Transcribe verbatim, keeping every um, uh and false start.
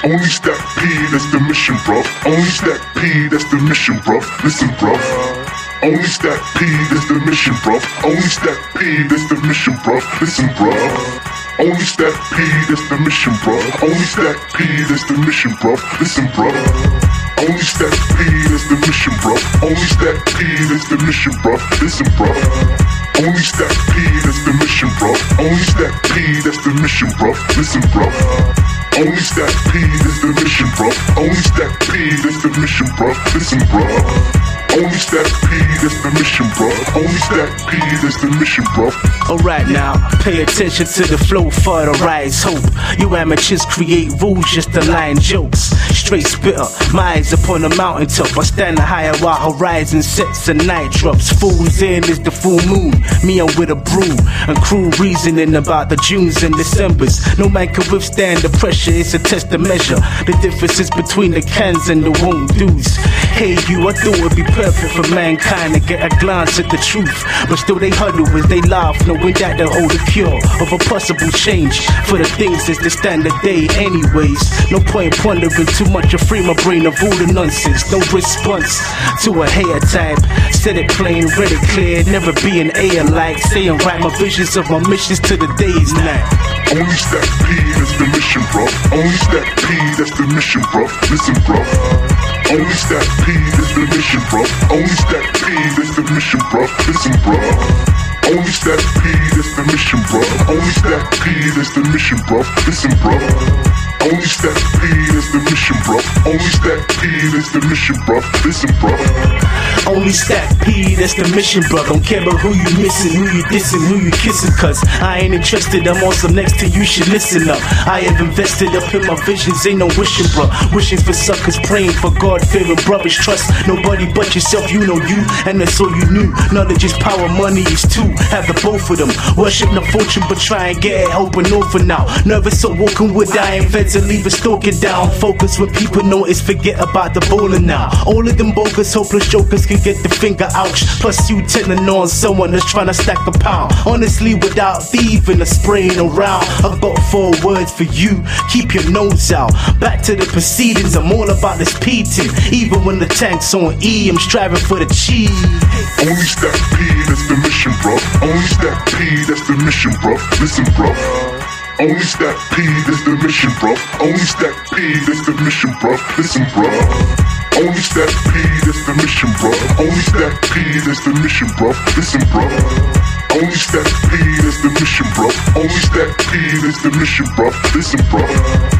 Only stack P, that's the mission, bruh. Only stack P, that's the mission, bruh. Listen, bruh. Only stack P, that's the mission, bruh. Only stack P, that's the mission, bruh. Listen, bruh. Only stack P, that's the mission, bruh. Only stack P, that's the mission, bruh. Listen, bruh. Only stack P, that's the mission, bruh. Only stack P, that's the mission, bruh. Listen, bruh. Only stack P, that's the mission, bruh. Only stack P, that's the mission, bruh. Listen, bruh. Only stack P, that's the mission, bruh. Only stack P, that's the mission, bruh. Listen, bruh. Only stack P, that's the mission, bruh. Only stack P, that's the mission, bruh. Alright now, pay attention to the flow for the rise hope. You amateurs create rules just to line jokes. Straight spitter, my eyes upon the mountaintop. I stand higher while horizon sets and night drops. Fool's in is the full moon, me I'm with a brew. And cruel reasoning about the Junes and Decembers. No man can withstand the pressure, it's a test to measure the differences between the cans and the won't do's. Hey you, I thought it'd be perfect for mankind to get a glance at the truth, but still they huddle as they laugh, knowing that they hold a cure of a possible change for the things as they stand today anyways. No point pondering too much, I free my brain of all the nonsense. No response to a hater type. Said it plain, read it clear, never be an A alike. Staying right, my visions of my missions to the day's night. Only stack P, that's the mission, bro. Only stack P, that's the mission, bro. Listen, bro. Only stack P, that's the mission, bro. Only stack P, that's the mission, bro. Listen, bro. Only stack P, that's the mission, bro. Only stack P, that's the mission, bro. Listen, bro. Only stack P, that's the mission, bro. Only stack P, that's the mission, bro. Listen, bro. Only stack P, that's the mission, bro. Don't care about who you missing, who you dissing, who you kissing, cause I ain't interested, I'm on some next to you, should listen up. I have invested up in my visions, ain't no wishing, bro. Wishing for suckers, praying for God-fearing brothers. Trust nobody but yourself, you know you, and that's all you knew. Knowledge is power, money is two, have the both of them. Worship no fortune, but try and get it open over now. Nervous so walking with dying feds and leave it stalking down. Focus when people notice, forget about the bowling now. All of them bogus, hopeless jokers can get the finger ouch. Plus you telling on someone that's trying to stack a pound. Honestly, without thieving or spraying around, I've got four words for you, keep your nose out. Back to the proceedings, I'm all about this P-tin. Even when the tank's on E, I'm striving for the cheese. Only stack P, that's the mission, bro. Only stack P, that's the mission, bro. Listen, bro. Only stack P, that's the mission, bro. Only stack P, that's the mission, bro. Listen, bro. Only stack P, that's the mission, bro. Only stack P, that's the mission, bro. Listen, bro. Only stack P, that's the mission, bro. Only stack P, that's the mission, bro. Listen, bro.